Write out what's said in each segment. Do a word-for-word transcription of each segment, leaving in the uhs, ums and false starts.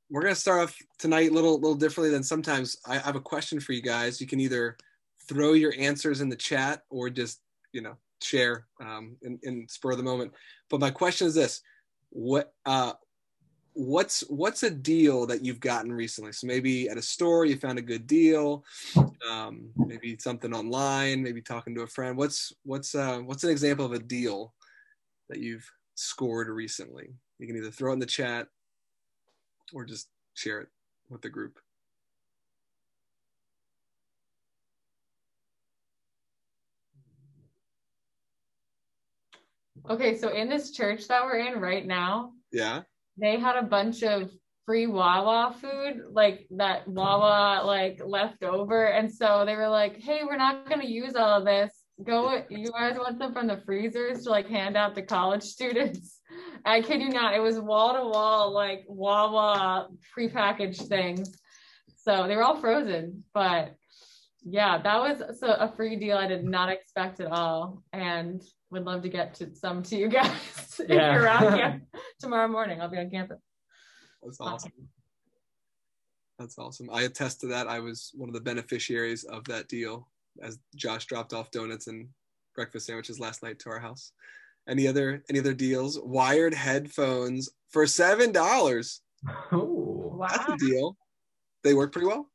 we're gonna start off tonight a little little differently than sometimes. I have a question for you guys. You can either throw your answers in the chat or just, you know, share um, in, in spur of the moment. But my question is this: what uh, what's what's a deal that you've gotten recently? So maybe at a store you found a good deal, um, maybe something online, maybe talking to a friend. What's what's uh, what's an example of a deal that you've scored recently? You can either throw it in the chat or just share it with the group. Okay, so in this church that we're in right now, yeah, they had a bunch of free Wawa food, like that Wawa like left over, and so they were like, "Hey, we're not gonna use all of this. Go, you guys want some from the freezers to like hand out to college students." I kid you not, it was wall to wall like Wawa prepackaged things. So they were all frozen, but yeah, that was so a free deal I did not expect at all, and would love to get to some to you guys if Yeah. you're around here tomorrow morning. I'll be on campus. That's awesome. That's awesome. I attest to that. I was one of the beneficiaries of that deal as Josh dropped off donuts and breakfast sandwiches last night to our house. Any other any other deals? Wired headphones for seven dollars. Oh, Wow. That's a deal. They work pretty well.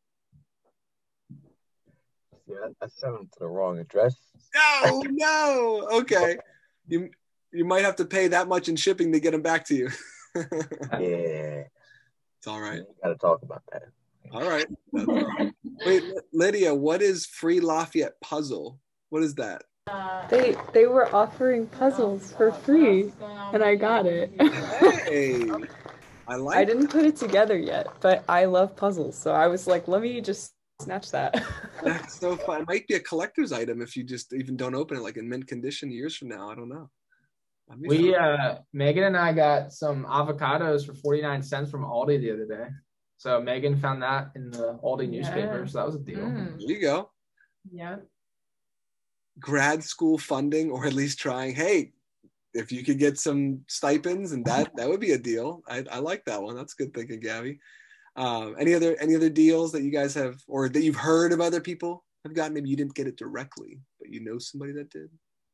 Yeah, I sent them to the wrong address. No, no. Okay. You you might have to pay that much in shipping to get them back to you. Yeah. It's all right. We gotta talk about that. All right. That's all right. Wait, Lydia, what is Free Lafayette Puzzle? What is that? They they were offering puzzles for free, and I got it. Hey, I like. I didn't put it together yet, but I love puzzles, so I was like, let me just snatch that. That's so fun. It might be a collector's item if you just even don't open it, like in mint condition years from now. I don't know. I mean, we uh Megan and I got some avocados for forty-nine cents from Aldi the other day. So Megan found that in the Aldi newspaper, Yeah. so that was a deal. Mm. there you go. Yeah. Grad school funding, or at least trying. Hey, if you could get some stipends, and that that would be a deal. I, I like that one. That's good thinking, Gabby. Um, any other any other deals that you guys have, or that you've heard of other people have gotten? Maybe you didn't get it directly, but you know somebody that did.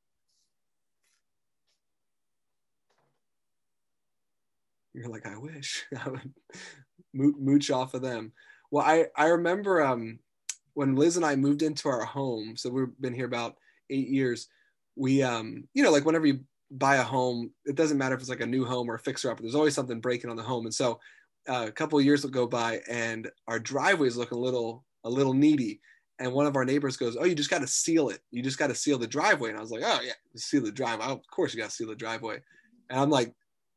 You're like, I wish I would mooch off of them. Well, I I remember um when Liz and I moved into our home. So we've been here about eight years. We um you know, like whenever you buy a home, it doesn't matter if it's like a new home or a fixer up. There's always something breaking on the home, and so uh, a couple of years will go by, and our driveway is looking a little a little needy. And one of our neighbors goes, "Oh, you just got to seal it. You just got to seal the driveway." And I was like, "Oh yeah, seal the driveway. Of course you got to seal the driveway." And I'm like,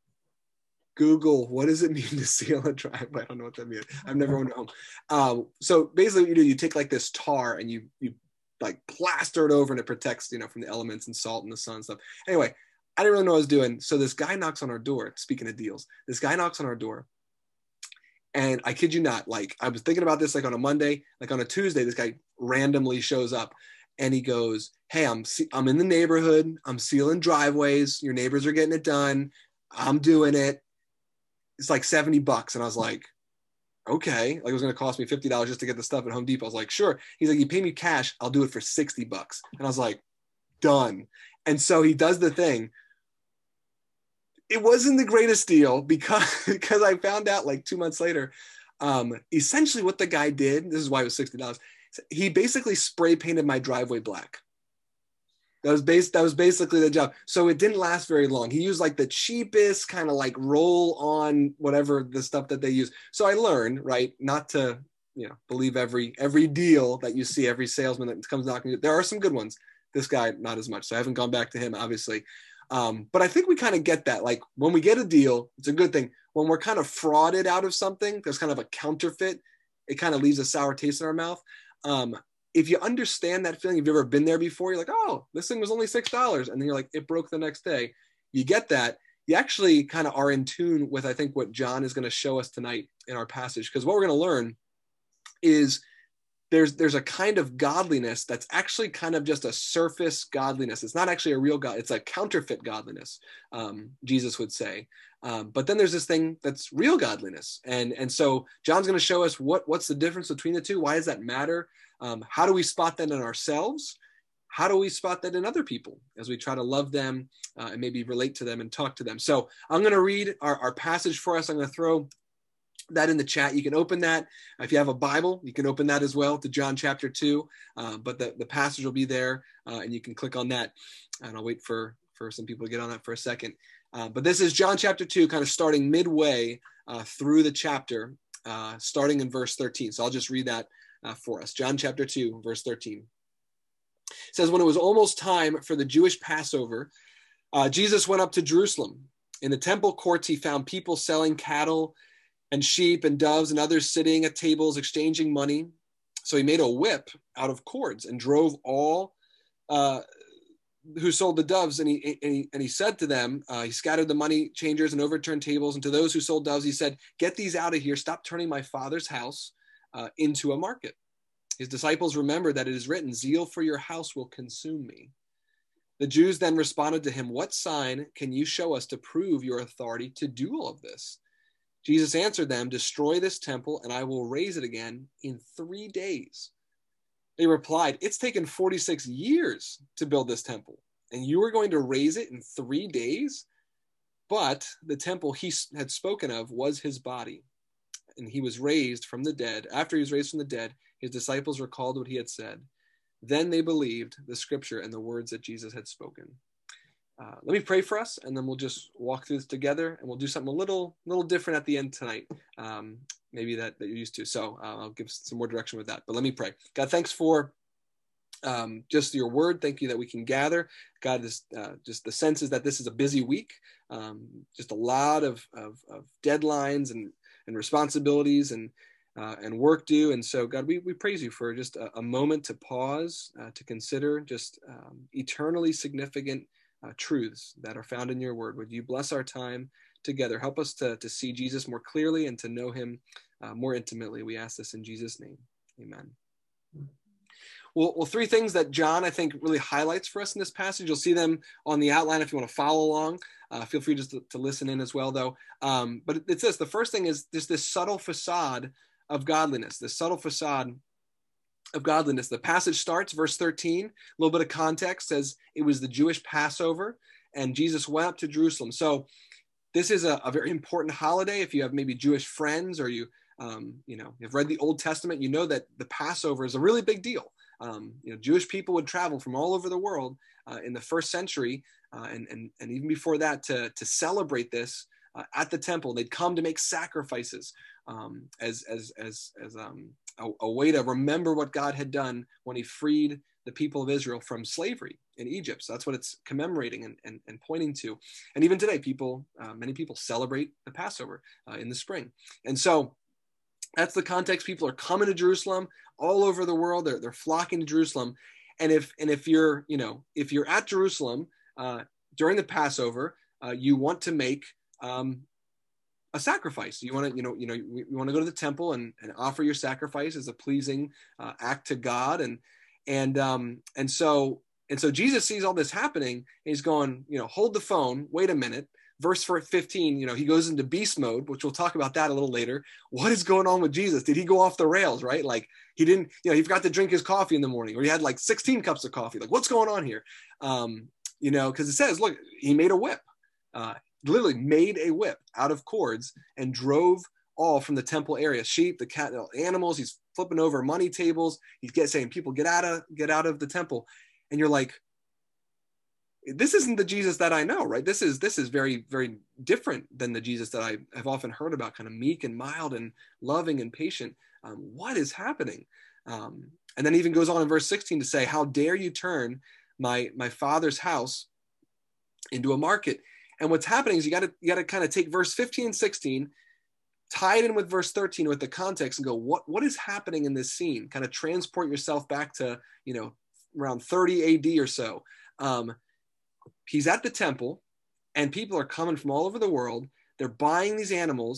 Google, what does it mean to seal a driveway? I don't know what that means. I've never owned a home. Um, so basically what you do, you take like this tar and you you like plaster it over, and it protects, you know, from the elements and salt and the sun and stuff. Anyway, I didn't really know what I was doing. So this guy knocks on our door, speaking of deals, this guy knocks on our door. And I kid you not, like I was thinking about this like on a Monday, like on a Tuesday, this guy randomly shows up and he goes, "Hey, I'm I'm in the neighborhood. I'm sealing driveways. Your neighbors are getting it done. I'm doing it. It's like seventy bucks. And I was like, okay. Like it was going to cost me fifty dollars just to get the stuff at Home Depot. I was like, sure. He's like, you pay me cash, I'll do it for sixty bucks. And I was like, done. And so he does the thing. It wasn't the greatest deal because, because I found out like two months later, um, essentially what the guy did, this is why it was sixty dollars. He basically spray painted my driveway black. That was based, that was basically the job. So it didn't last very long. He used like the cheapest kind of like roll on whatever the stuff that they use. So I learned, right, not to, you know, believe every every deal that you see, every salesman that comes knocking. There are some good ones. This guy, not as much. So I haven't gone back to him, obviously. Um, but I think we kind of get that. Like when we get a deal, it's a good thing. When we're kind of frauded out of something, there's kind of a counterfeit. It kind of leaves a sour taste in our mouth. Um, if you understand that feeling, if you've ever been there before, you're like, oh, this thing was only six dollars. And then you're like, it broke the next day. You get that. You actually kind of are in tune with, I think, what John is going to show us tonight in our passage. Because what we're going to learn is there's there's a kind of godliness that's actually kind of just a surface godliness. It's not actually a real God. It's a counterfeit godliness, um, Jesus would say. Um, but then there's this thing that's real godliness. And, and so John's going to show us what, what's the difference between the two. Why does that matter? Um, how do we spot that in ourselves? How do we spot that in other people as we try to love them uh, and maybe relate to them and talk to them? So I'm going to read our, our passage for us. I'm going to throw that in the chat. You can open that. If you have a Bible, you can open that as well to John chapter two. Uh, but the, the passage will be there uh, and you can click on that. And I'll wait for, for some people to get on that for a second. Uh, but this is John chapter two, kind of starting midway uh, through the chapter, uh, starting in verse thirteen. So I'll just read that uh, for us. John chapter two, verse thirteen. It says, when it was almost time for the Jewish Passover, uh, Jesus went up to Jerusalem. In the temple courts, he found people selling cattle and sheep and doves and others sitting at tables exchanging money. So he made a whip out of cords and drove all uh, who sold the doves. And he, and he, and he said to them, uh, he scattered the money changers and overturned tables. And to those who sold doves, he said, get these out of here. Stop turning my Father's house uh, into a market. His disciples remembered that it is written, zeal for your house will consume me. The Jews then responded to him, what sign can you show us to prove your authority to do all of this? Jesus answered them, destroy this temple and I will raise it again in three days. They replied, it's taken forty-six years to build this temple and you are going to raise it in three days? But the temple he had spoken of was his body, and he was raised from the dead. After he was raised from the dead, his disciples recalled what he had said. Then they believed the scripture and the words that Jesus had spoken. Uh, let me pray for us, and then we'll just walk through this together, and we'll do something a little, little different at the end tonight, um, maybe that, that you're used to. So uh, I'll give some more direction with that. But let me pray. God, thanks for um, just your word. Thank you that we can gather. God, this, uh, just the sense is that this is a busy week, um, just a lot of, of, of deadlines and, and responsibilities and Uh, and work due. And so, God, we, we praise you for just a, a moment to pause, uh, to consider just um, eternally significant uh, truths that are found in your word. Would you bless our time together? Help us to, to see Jesus more clearly and to know him uh, more intimately. We ask this in Jesus' name. Amen. Well, well, three things that John, I think, really highlights for us in this passage. You'll see them on the outline if you want to follow along. Uh, feel free just to, to listen in as well, though. Um, but it says the first thing is there's this subtle facade of godliness, the subtle facade of godliness. The passage starts, verse thirteen, a little bit of context, says it was the Jewish Passover and Jesus went up to Jerusalem. So this is a, a very important holiday. If you have maybe Jewish friends or you, um, you know, you've read the Old Testament, you know that the Passover is a really big deal. Um, you know, Jewish people would travel from all over the world uh, in the first century uh, and, and, and even before that to, to celebrate this uh, at the temple. They'd come to make sacrifices um, as, as, as, as um, a, a way to remember what God had done when he freed the people of Israel from slavery in Egypt. So that's what it's commemorating and, and, and pointing to. And even today, people, uh, many people celebrate the Passover uh, in the spring. And so that's the context. People are coming to Jerusalem all over the world. They're, they're flocking to Jerusalem. And if, and if you're, you know, if you're at Jerusalem uh, during the Passover, uh, you want to make um, a sacrifice. You want to, you know, you know, you, you want to go to the temple and, and offer your sacrifice as a pleasing uh, act to God. And, and, um, and so, and so Jesus sees all this happening and he's going, you know, hold the phone, wait a minute. Verse fifteen, you know, he goes into beast mode, which we'll talk about that a little later. What is going on with Jesus? Did he go off the rails, right? Like he didn't, you know, he forgot to drink his coffee in the morning, or he had like sixteen cups of coffee. Like what's going on here? Um, you know, because it says, look, he made a whip, uh, literally made a whip out of cords and drove all from the temple area, sheep, the cat, animals. He's flipping over money tables. He's get, saying, people get out of, get out of the temple. And you're like, this isn't the Jesus that I know, right? This is this is very, very different than the Jesus that I have often heard about, kind of meek and mild and loving and patient. Um, what is happening? Um, and then even goes on in verse sixteen to say, how dare you turn my my father's house into a market? And what's happening is you got to you got to kind of take verse fifteen and sixteen, tie it in with verse thirteen with the context and go, what what is happening in this scene? Kind of transport yourself back to, you know, around thirty A D or so. Um, He's at the temple and people are coming from all over the world. They're buying these animals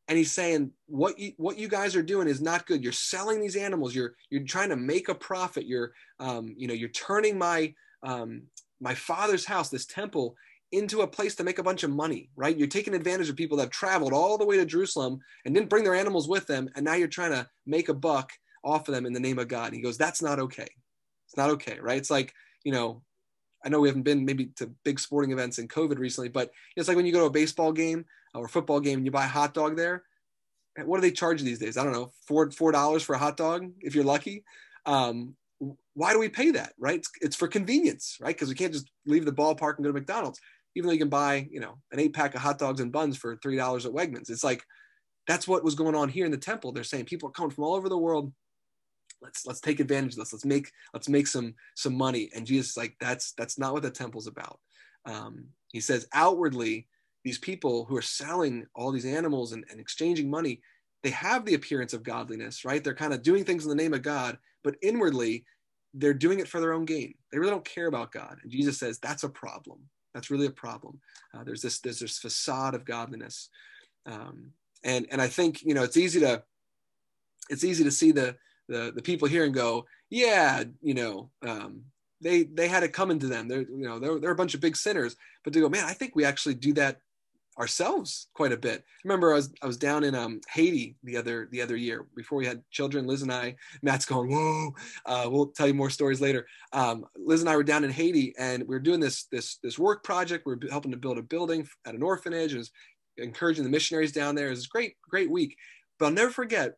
And he's saying, what you, what you guys are doing is not good. You're selling these animals. You're, you're trying to make a profit. You're, um, you know, you're turning my, um, my father's house, this temple, into a place to make a bunch of money, right? You're taking advantage of people that have traveled all the way to Jerusalem and didn't bring their animals with them. And now you're trying to make a buck off of them in the name of God. And he goes, that's not okay. It's not okay, right? It's like, you know, I know we haven't been maybe to big sporting events in COVID recently, but it's like when you go to a baseball game or a football game and you buy a hot dog there. What do they charge these days? I don't know, four four dollars for a hot dog if you're lucky. Um, why do we pay that, right? It's, it's for convenience, right? Because we can't just leave the ballpark and go to McDonald's, even though you can buy, you know, an eight pack of hot dogs and buns for three dollars at Wegmans. It's like that's what was going on here in the temple. They're saying people are coming from all over the world. Let's let's take advantage of this. Let's make let's make some some money. And Jesus is like, that's that's not what the temple's about. Um, he says outwardly, these people who are selling all these animals and, and exchanging money, they have the appearance of godliness, right? They're kind of doing things in the name of God, but inwardly, they're doing it for their own gain. They really don't care about God. And Jesus says that's a problem. That's really a problem. Uh, there's this there's this facade of godliness, um, and and I think you know it's easy to it's easy to see the the the people here and go, yeah, you know. Um, they they had it coming to them. They're you know they're they're a bunch of big sinners, but to go, man, I think we actually do that ourselves quite a bit. I remember I was I was down in um, Haiti the other the other year before we had children. Liz and I, Matt's going, whoa. Uh, we'll tell you more stories later. Um, Liz and I were down in Haiti, and we were doing this this this work project. We were helping to build a building at an orphanage, and was encouraging the missionaries down there. It was a great great week. But I'll never forget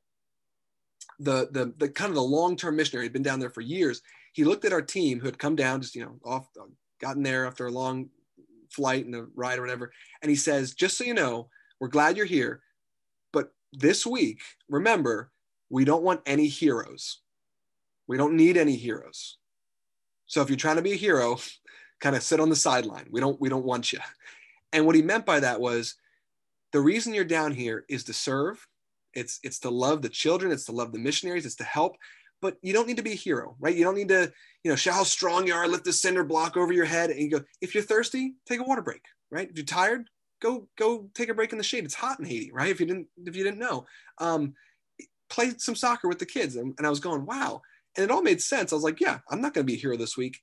the the the kind of the long term missionary had been down there for years. He looked at our team who had come down, just you know off, gotten there after a long flight and a ride or whatever. And he says, just so you know, we're glad you're here, but this week, remember, we don't want any heroes. We don't need any heroes. So if you're trying to be a hero, kind of sit on the sideline. We don't, we don't want you. And what he meant by that was the reason you're down here is to serve. It's, it's to love the children. It's to love the missionaries. It's to help. But you don't need to be a hero, right? You don't need to, you know, show how strong you are, lift the cinder block over your head, and you go, if you're thirsty, take a water break, right? If you're tired, go go take a break in the shade. It's hot in Haiti, right? If you didn't if you didn't know, um, play some soccer with the kids. And, and I was going, wow. And it all made sense. I was like, yeah, I'm not going to be a hero this week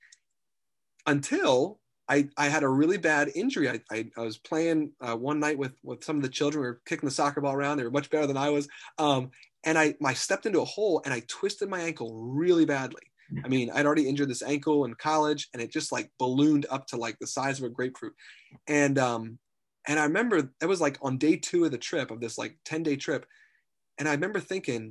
until I, I had a really bad injury. I, I, I was playing uh, one night with, with some of the children. We were kicking the soccer ball around. They were much better than I was. Um, and I, I stepped into a hole and I twisted my ankle really badly. I mean, I'd already injured this ankle in college, and it just like ballooned up to like the size of a grapefruit. And, um, and I remember it was like on day two of the trip of this like ten day trip. And I remember thinking,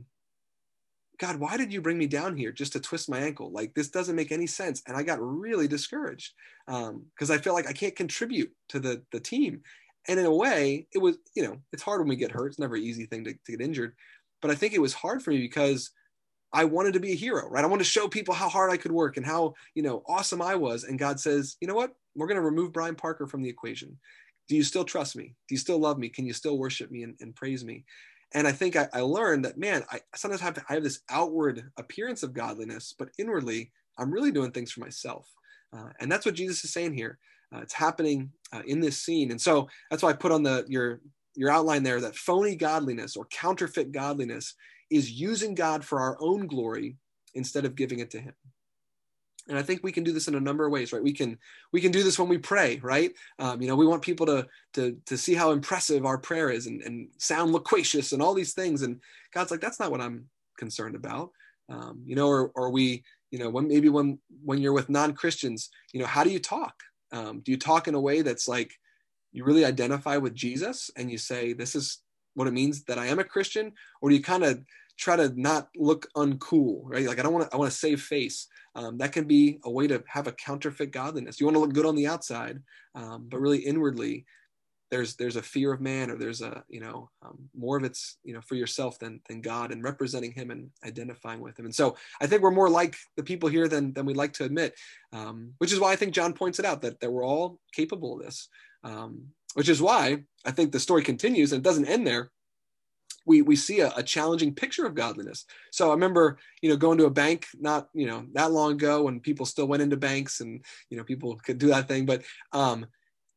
God, why did you bring me down here just to twist my ankle? Like, this doesn't make any sense. And I got really discouraged um, because I feel like I can't contribute to the, the team. And in a way, it was, you know, it's hard when we get hurt. It's never an easy thing to, to get injured. But I think it was hard for me because I wanted to be a hero, right? I wanted to show people how hard I could work and how, you know, awesome I was. And God says, you know what? We're going to remove Brian Parker from the equation. Do you still trust me? Do you still love me? Can you still worship me and, and praise me? And I think I, I learned that, man, I sometimes have to, I have this outward appearance of godliness, but inwardly, I'm really doing things for myself. Uh, and that's what Jesus is saying here. Uh, it's happening uh, in this scene. And so that's why I put on the your your outline there that phony godliness or counterfeit godliness is using God for our own glory instead of giving it to him. And I think we can do this in a number of ways, right? We can we can do this when we pray, right? Um, you know, we want people to to to see how impressive our prayer is and, and sound loquacious and all these things. And God's like, that's not what I'm concerned about. Um, you know, or or we, you know, when maybe when when you're with non-Christians, you know, how do you talk? Um, do you talk in a way that's like you really identify with Jesus and you say, this is what it means that I am a Christian? Or do you kind of try to not look uncool, right? Like, I don't want to, I want to save face. Um, that can be a way to have a counterfeit godliness. You want to look good on the outside, um, but really inwardly, there's there's a fear of man, or there's a, you know, um, more of it's, you know, for yourself than than God, and representing him and identifying with him. And so I think we're more like the people here than than we'd like to admit, um, which is why I think John points it out that, that we're all capable of this, um, which is why I think the story continues and it doesn't end there. We, we see a, a challenging picture of godliness. So I remember, you know, going to a bank not, you know, that long ago when people still went into banks and, you know, people could do that thing. But um,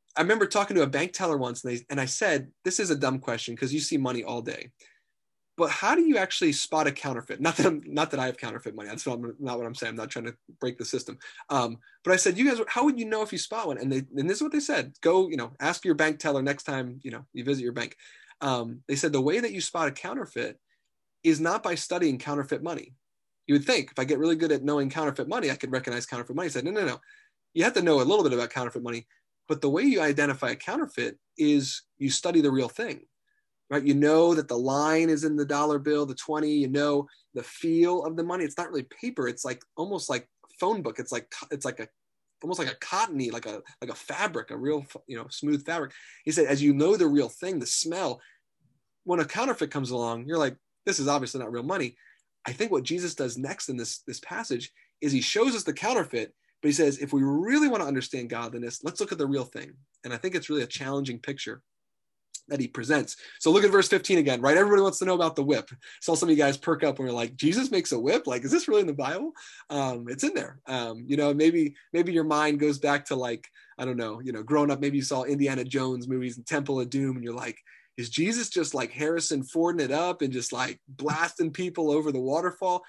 I remember talking to a bank teller once, and, they, and I said, this is a dumb question because you see money all day. But how do you actually spot a counterfeit? Not that I'm, not that I have counterfeit money. That's not, not what I'm saying. I'm not trying to break the system. Um, but I said, you guys, how would you know if you spot one? And they, and this is what they said. Go, you know, ask your bank teller next time, you know, you visit your bank. Um, they said the way that you spot a counterfeit is not by studying counterfeit money. You would think if I get really good at knowing counterfeit money, I could recognize counterfeit money. I said, no, no, no. You have to know a little bit about counterfeit money. But the way you identify a counterfeit is you study the real thing, right? You know that the line is in the dollar bill, the twenty, you know the feel of the money. It's not really paper. It's like almost like a phone book. It's like, it's like a, almost like a cottony, like a, like a fabric, a real, you know, smooth fabric. He said, as you know the real thing, the smell, when a counterfeit comes along, you're like, this is obviously not real money. I think what Jesus does next in this, this passage is he shows us the counterfeit, but he says, if we really want to understand godliness, let's look at the real thing. And I think it's really a challenging picture that he presents. So look at verse fifteen again, right? Everybody wants to know about the whip. Saw some of you guys perk up when we're like, Jesus makes a whip? Like, is this really in the Bible? Um, it's in there. Um, you know, maybe, maybe your mind goes back to like, I don't know, you know, growing up, maybe you saw Indiana Jones movies and Temple of Doom, and you're like, is Jesus just like Harrison Fording it up and just like blasting people over the waterfall?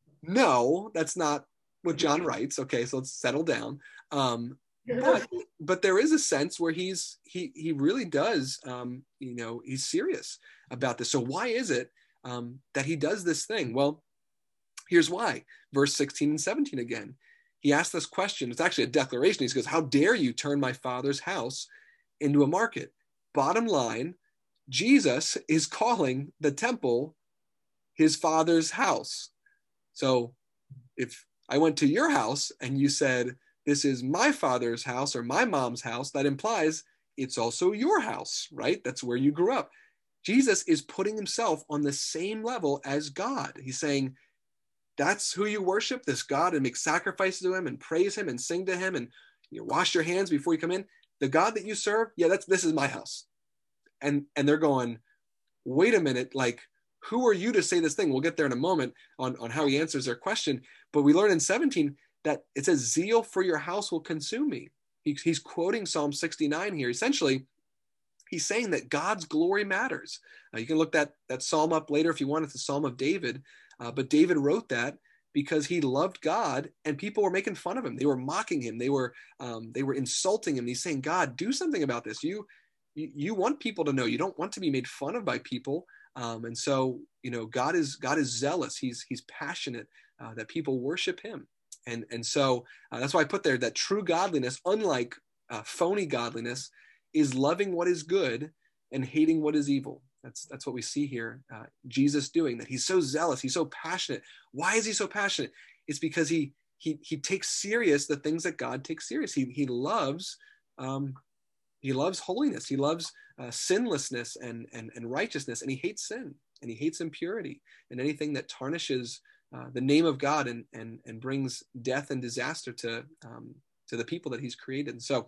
No, that's not what John writes. Okay, so let's settle down. Um, but, but there is a sense where he's he he really does, um, you know, he's serious about this. So why is it um, that he does this thing? Well, here's why. Verse sixteen and seventeen again. He asks this question. It's actually a declaration. He goes, how dare you turn my father's house into a market? Bottom line, Jesus is calling the temple his father's house. So if I went to your house and you said, this is my father's house or my mom's house, that implies it's also your house, right? That's where you grew up. Jesus is putting himself on the same level as God. He's saying, that's who you worship, this God, and make sacrifices to him and praise him and sing to him and you know, wash your hands before you come in. The God that you serve, yeah, that's this is my house. And, and they're going, wait a minute, like, who are you to say this thing? We'll get there in a moment on, on how he answers their question. But we learn in seventeen that it says, zeal for your house will consume me. He, he's quoting Psalm sixty-nine here. Essentially, he's saying that God's glory matters. Uh, you can look that, that psalm up later if you want. It's the Psalm of David. Uh, but David wrote that because he loved God and people were making fun of him. They were mocking him. They were, um, they were insulting him. He's saying, God, do something about this. You, you, you want people to know. You don't want to be made fun of by people. Um, and so, you know, God is God is zealous. He's he's passionate uh, that people worship him. And, and so uh, that's why I put there that true godliness, unlike uh, phony godliness, is loving what is good and hating what is evil. That's that's what we see here, uh, Jesus doing that. He's so zealous. He's so passionate. Why is he so passionate? It's because he he he takes serious the things that God takes serious. He he loves um, he loves holiness. He loves uh, sinlessness and, and and righteousness, and he hates sin and he hates impurity and anything that tarnishes uh, the name of God and and and brings death and disaster to um, to the people that he's created. And so.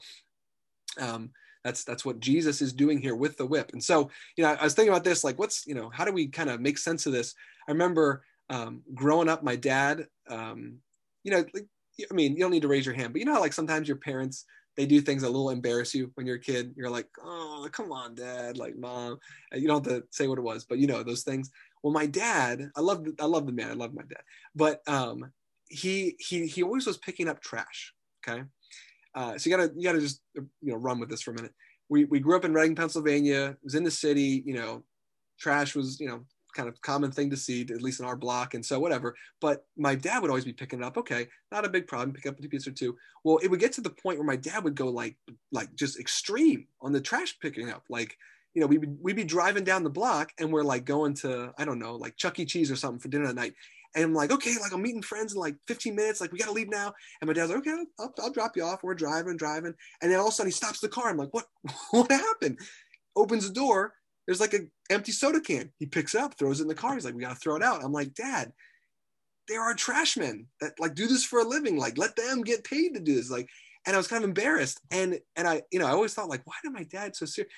Um, That's that's what Jesus is doing here with the whip. And so, you know, I was thinking about this, like, what's, you know, how do we kind of make sense of this? I remember um, growing up, my dad, um, you know, like, I mean, you don't need to raise your hand, but you know how like sometimes your parents, they do things that a little embarrass you when you're a kid. You're like, oh, come on, dad, like mom. And you don't have to say what it was, but you know, those things. Well, my dad, I love, I love the man. I love my dad, but um, he, he, he always was picking up trash. Okay. Uh, so you gotta, you gotta just, you know, run with this for a minute. We we grew up in Reading, Pennsylvania. It was in the city. You know, trash was, you know, kind of common thing to see, at least in our block. And so whatever. But my dad would always be picking it up. Okay, not a big problem. Pick up a piece or two. Well, it would get to the point where my dad would go like, like just extreme on the trash picking up. Like, you know, we'd be, we'd be driving down the block and we're like going to, I don't know, like Chuck E. Cheese or something for dinner at night. And I'm like, okay, like I'm meeting friends in like fifteen minutes. Like we got to leave now. And my dad's like, okay, I'll, I'll drop you off. We're driving, driving. And then all of a sudden he stops the car. I'm like, what, what happened? Opens the door. There's like an empty soda can. He picks it up, throws it in the car. He's like, we got to throw it out. I'm like, Dad, there are trash men that like do this for a living. Like let them get paid to do this. Like, and I was kind of embarrassed. And, and I, you know, I always thought like, why did my dad so serious?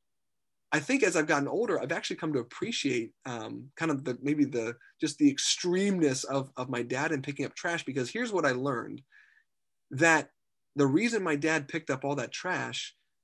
I think as I've gotten older, I've actually come to appreciate um, kind of the, maybe the, just the extremeness of, of my dad in picking up trash, because here's what I learned, that the reason my dad picked up all that trash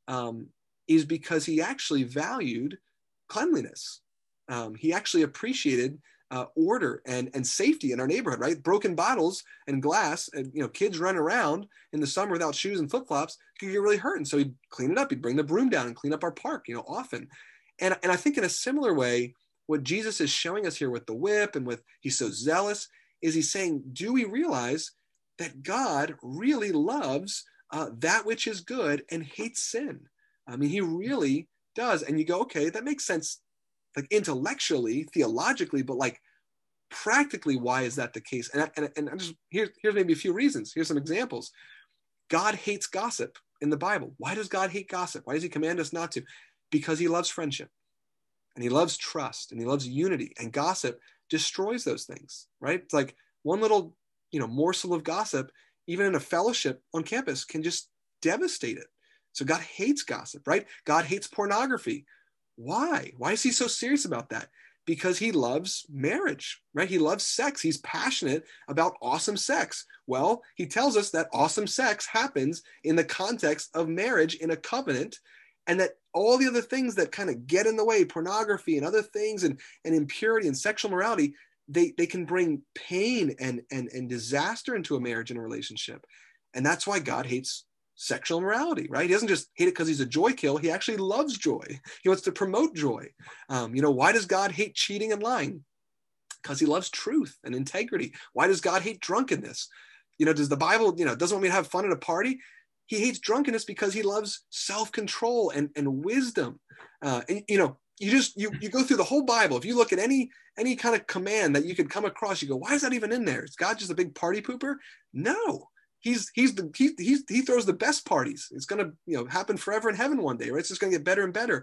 um, is because he actually valued cleanliness. Um, he actually appreciated uh, order and, and safety in our neighborhood, right? Broken bottles and glass, and you know, kids running around in the summer without shoes and flip-flops could get really hurt. And so he'd clean it up. He'd bring the broom down and clean up our park, you know, often. And, and I think in a similar way, what Jesus is showing us here with the whip and with he's so zealous is he's saying, do we realize that God really loves uh, that which is good and hates sin? I mean, he really does. And you go, okay, that makes sense, like intellectually, theologically, but like practically, why is that the case? And, and, and I just here, here's maybe a few reasons. Here's some examples. God hates gossip in the Bible. Why does God hate gossip? Why does he command us not to? Because he loves friendship and he loves trust and he loves unity, and gossip destroys those things, right? It's like one little, you know, morsel of gossip, even in a fellowship on campus, can just devastate it. So God hates gossip, right? God hates pornography. Why? Why is he so serious about that? Because he loves marriage, right? He loves sex. He's passionate about awesome sex. Well, he tells us that awesome sex happens in the context of marriage in a covenant, and that all the other things that kind of get in the way, pornography and other things, and, and impurity and sexual morality, they, they can bring pain and, and, and disaster into a marriage and a relationship. And that's why God hates sexual immorality, right? He doesn't just hate it because he's a joy kill. He actually loves joy. He wants to promote joy. Um, you know, why does God hate cheating and lying? Because he loves truth and integrity. Why does God hate drunkenness? You know, does the Bible, you know, doesn't want me to have fun at a party? He hates drunkenness because he loves self-control and, and wisdom. Uh, and, you know, you just, you, you go through the whole Bible. If you look at any, any kind of command that you could come across, you go, why is that even in there? Is God just a big party pooper? No. He's he's the he he's, he throws the best parties. It's gonna you know happen forever in heaven one day, right? It's just gonna get better and better.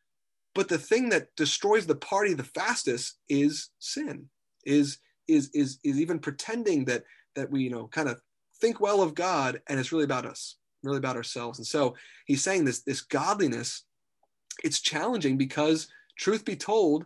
But the thing that destroys the party the fastest is sin. Is is is is even pretending that that we you know kind of think well of God, and it's really about us, really about ourselves. And so he's saying this this godliness, it's challenging because truth be told,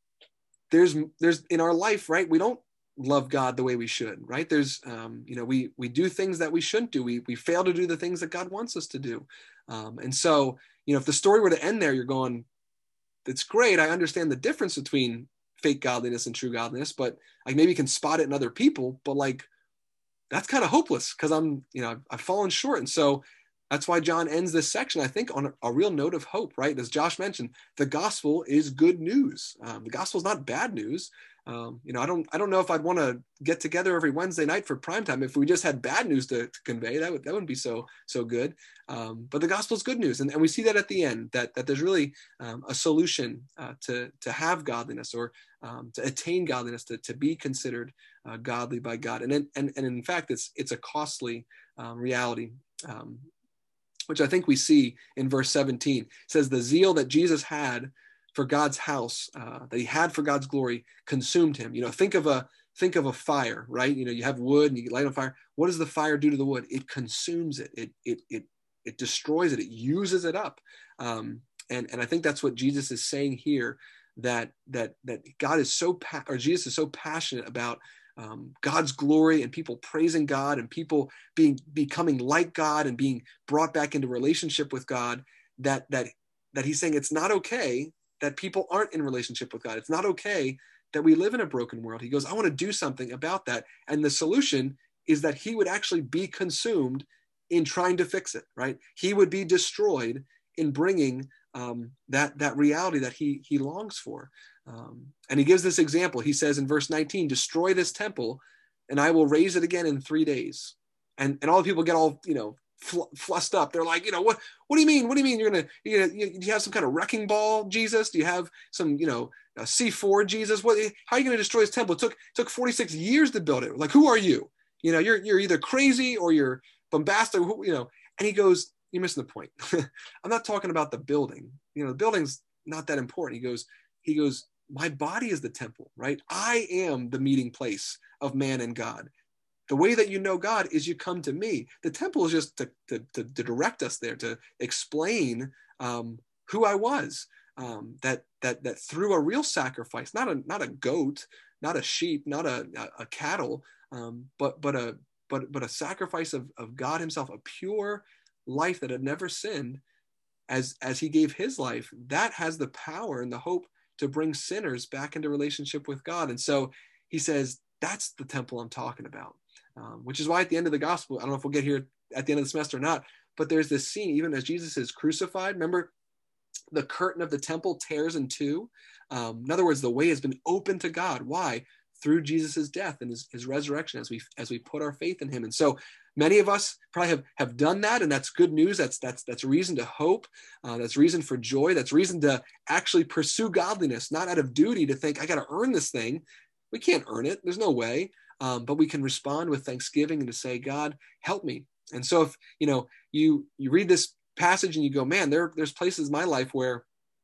there's there's in our life, right? We don't love God the way we should, right? There's, um, you know, we we do things that we shouldn't do. We we fail to do the things that God wants us to do. Um, and so, you know, if the story were to end there, you're going, it's great. I understand the difference between fake godliness and true godliness, but I maybe can spot it in other people, but like, that's kind of hopeless because I'm, you know, I've, I've fallen short. And so that's why John ends this section, I think, on a, a real note of hope, right? As Josh mentioned, the gospel is good news. Um, the gospel is not bad news. Um, you know, I don't, I don't know if I'd want to get together every Wednesday night for primetime if we just had bad news to, to convey. That would, that wouldn't be so, so good. Um, but the gospel is good news, and, and we see that at the end, that that there's really um, a solution uh, to to have godliness, or um, to attain godliness, to to be considered uh, godly by God, and and and in fact, it's it's a costly um, reality. Um, which I think we see in verse seventeen. It says the zeal that Jesus had for God's house, uh, that he had for God's glory, consumed him. You know, think of a think of a fire, right? You know, you have wood and you light on fire. What does the fire do to the wood? It consumes it. It it it it destroys it. It uses it up. Um, and and I think that's what Jesus is saying here. That that that God is so pa- or Jesus is so passionate about Um, God's glory and people praising God and people being becoming like God and being brought back into relationship with God, that that that he's saying it's not okay that people aren't in relationship with God. It's not okay that we live in a broken world. He goes, I want to do something about that. And the solution is that he would actually be consumed in trying to fix it, right? He would be destroyed in bringing um, that, that reality that he, he longs for. Um, and he gives this example. He says in verse nineteen, destroy this temple and I will raise it again in three days. And, and all the people get all, you know, fl- flustered up. They're like, you know, what, what do you mean? What do you mean? You're going to, you're gonna, you, do you have some kind of wrecking ball, Jesus? Do you have some, you know, a C four Jesus? What, how are you going to destroy this temple? It took, took forty-six years to build it. Like, who are you? You know, you're, you're either crazy or you're bombastic, you know. And he goes, you're missing the point. I'm not talking about the building. You know, the building's not that important. He goes, he goes, my body is the temple, right? I am the meeting place of man and God. The way that you know God is you come to me. The temple is just to, to, to, to direct us there, to explain um, who I was. Um, that that that through a real sacrifice, not a not a goat, not a sheep, not a a, a cattle, um, but but a but but a sacrifice of of God Himself, a pure life that had never sinned. as, as he gave his life, that has the power and the hope to bring sinners back into relationship with God. And so he says, that's the temple I'm talking about, um, which is why at the end of the gospel, I don't know if we'll get here at the end of the semester or not, but there's this scene, even as Jesus is crucified, remember the curtain of the temple tears in two. Um, in other words, the way has been open to God. Why? Through Jesus's death and his, his resurrection, as we as we put our faith in him. And so many of us probably have, have done that, and that's good news. That's that's that's reason to hope. Uh, that's reason for joy. That's reason to actually pursue godliness, not out of duty to think I got to earn this thing. We can't earn it. There's no way. Um, but we can respond with thanksgiving and to say, God, help me. And so if you know you you read this passage and you go, man, there there's places in my life where,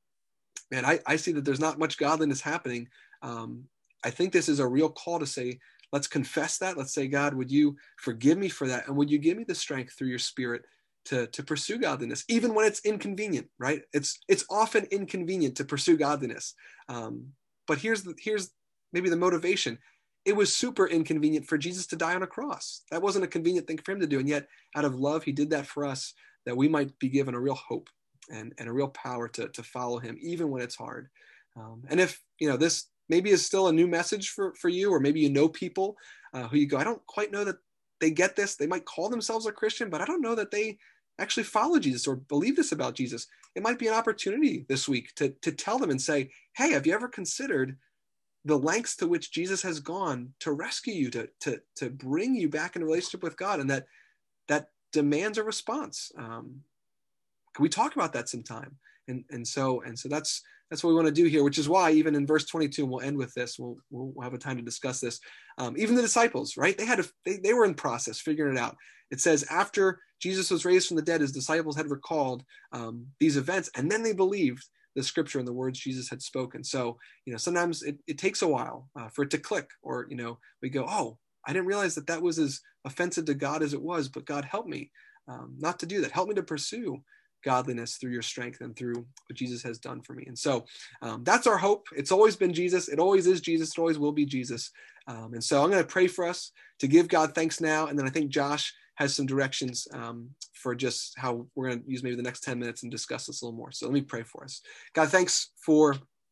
man, I, I see that there's not much godliness happening. Um, I think this is a real call to say, let's confess that. Let's say, God, would you forgive me for that? And would you give me the strength through your Spirit to, to pursue godliness, even when it's inconvenient, right? It's it's often inconvenient to pursue godliness. Um, but here's the, here's maybe the motivation. It was super inconvenient for Jesus to die on a cross. That wasn't a convenient thing for him to do. And yet out of love, he did that for us, that we might be given a real hope and, and a real power to, to follow him, even when it's hard. Um, and if, you know, this maybe is still a new message for, for you, or maybe you know people uh, who you go, I don't quite know that they get this. They might call themselves a Christian, but I don't know that they actually follow Jesus or believe this about Jesus. It might be an opportunity this week to, to tell them and say, hey, have you ever considered the lengths to which Jesus has gone to rescue you, to, to, to bring you back in a relationship with God, and that that demands a response. Um, can we talk about that sometime? And and so and so that's that's what we want to do here, which is why even in verse twenty-two, and we'll end with this, we'll we'll have a time to discuss this. Um, even the disciples, right? They had to, they, they were in process figuring it out. It says after Jesus was raised from the dead, his disciples had recalled um, these events, and then they believed the scripture and the words Jesus had spoken. So, you know, sometimes it, it takes a while uh, for it to click, or, you know, we go, oh, I didn't realize that that was as offensive to God as it was, but God help me um, not to do that. Help me to pursue godliness through your strength and through what Jesus has done for me. And so um, that's our hope. It's always been Jesus. It always is Jesus. It always will be Jesus. Um, and so I'm going to pray for us to give God thanks now. And then I think Josh has some directions um, for just how we're going to use maybe the next ten minutes and discuss this a little more. So let me pray for us. God, thanks for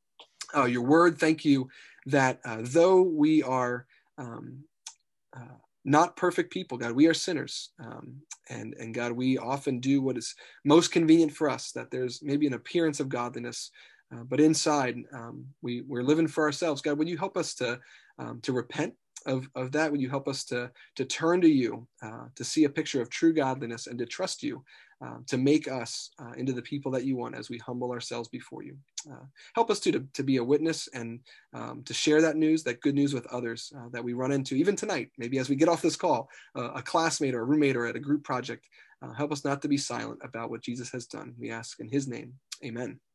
uh, your word. Thank you that uh, though we are um, uh, not perfect people, God, we are sinners. Um, and, and God, we often do what is most convenient for us, that there's maybe an appearance of godliness, uh, but inside um, we, we're living for ourselves. God, would you help us to, um, to repent of, of that? Would you help us to, to turn to you, uh, to see a picture of true godliness and to trust you, um, to make us uh, into the people that you want as we humble ourselves before you. Uh, help us to, to, to be a witness and um, to share that news, that good news with others uh, that we run into, even tonight, maybe as we get off this call, uh, a classmate or a roommate or at a group project. Uh, help us not to be silent about what Jesus has done. We ask in his name, amen.